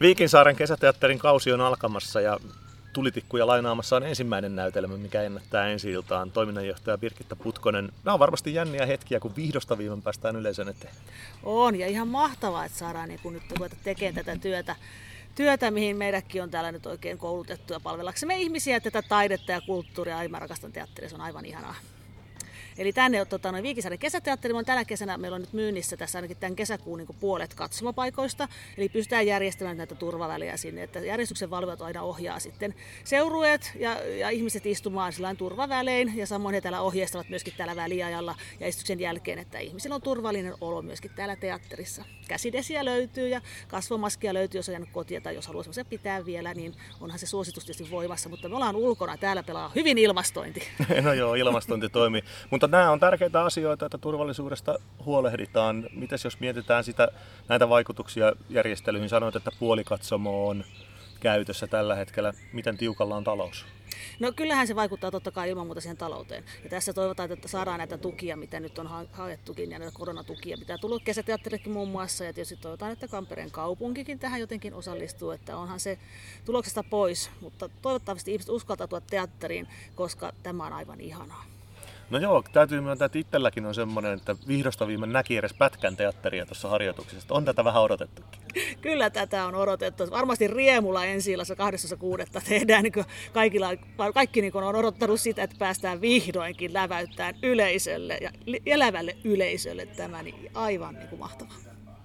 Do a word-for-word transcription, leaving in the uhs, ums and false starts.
Viikinsaaren kesäteatterin kausi on alkamassa ja Tulitikkuja lainaamassa on ensimmäinen näytelmä, mikä ennättää ensi-iltaan. Toiminnanjohtaja Birgitta Putkonen. Nämä on varmasti jänniä hetkiä, kun vihdosta viimein päästään yleisön eteen. On, ja ihan mahtavaa, että saadaan niin kun nyt ruveta tekemään tätä työtä, työtä, mihin meidänkin on täällä nyt oikein koulutettu ja palvellaksemme ihmisiä, tätä taidetta ja kulttuuria. Mä rakastan teatteria, se on aivan ihanaa. Eli tänne on tota, noin Viikinsaaren kesäteatteri. On tänä kesänä meillä on nyt myynnissä tässä ainakin tämän kesäkuun niin puolet katsomapaikoista. Eli pystytään järjestämään näitä turvavälejä sinne, että järjestyksen valvojat aina ohjaa sitten seurueet ja, ja ihmiset istumaan sillain turvavälein. Ja samoin he täällä ohjeistavat myöskin täällä väliajalla ja esityksen jälkeen, että ihmisillä on turvallinen olo myöskin täällä teatterissa. Käsidesiä löytyy ja kasvomaskia löytyy, jos on jäänyt kotia tai jos haluaa semmoisen pitää vielä, niin onhan se suositus tietysti voimassa. Mutta me ollaan ulkona, täällä pelaa hyvin ilmastointi. No joo, ilmastointi toimii. Mutta nämä on tärkeitä asioita, että turvallisuudesta huolehditaan. Mites jos mietitään sitä, näitä vaikutuksia järjestelyihin? Sanoit, että puolikatsomo on käytössä tällä hetkellä. Miten tiukalla on talous? No kyllähän se vaikuttaa totta kai ilman muuta siihen talouteen. Ja tässä toivotaan, että saadaan näitä tukia, mitä nyt on haettukin, ja näitä koronatukia pitää tulla kesäteatterikin muun muassa. Ja tietysti toivotaan, että Tampereen kaupunkikin tähän jotenkin osallistuu, että onhan se tuloksesta pois. Mutta toivottavasti ihmiset uskaltautua teatteriin, koska tämä on aivan ihanaa. No joo, täytyy myöntää, että itselläkin on semmoinen, että vihdosta viimein näki edes pätkän teatteria tuossa harjoituksessa. On tätä vähän odotettukin. Kyllä tätä on odotettu. Varmasti riemulla ensi-illassa kahdestoista kuudetta tehdään. Niin kaikilla, kaikki niin on odottanut sitä, että päästään vihdoinkin läväyttämään yleisölle ja elävälle yleisölle tämä, niin aivan niin kuin mahtavaa.